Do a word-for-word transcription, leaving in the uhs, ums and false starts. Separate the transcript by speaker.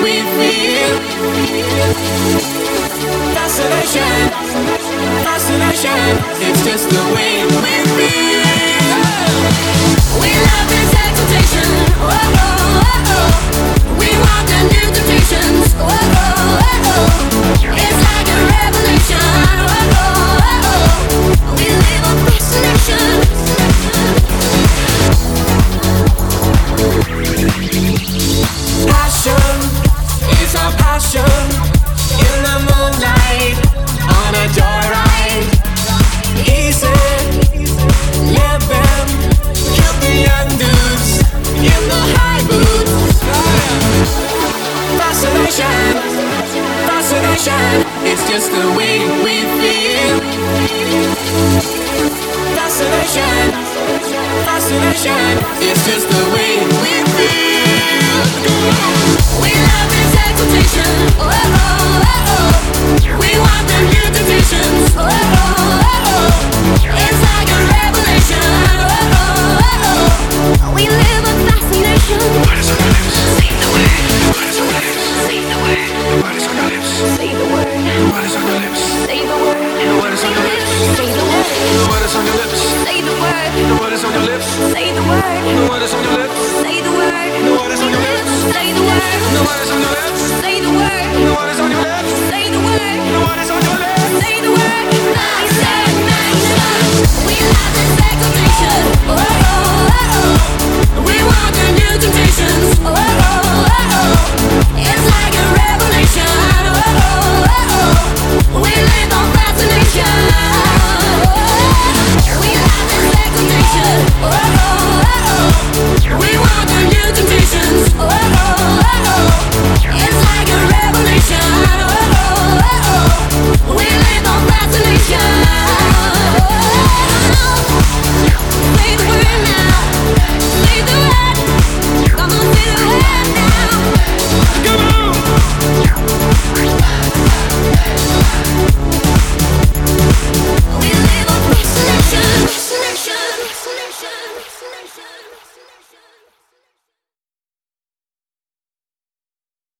Speaker 1: we feel. Fascination, fascination, it's just the way we feel. We love this exaltation, oh, oh, oh, oh. We want the new temptations, oh, oh, oh, oh. It's like a revelation, oh, oh, oh, oh. We live on fascination. Passion is our passion in the moonlight on a joyride. Easy living, kill the young dudes in the high boots. Fascination, fascination, it's just the way we feel. Fascination, fascination, it's just the way we feel. We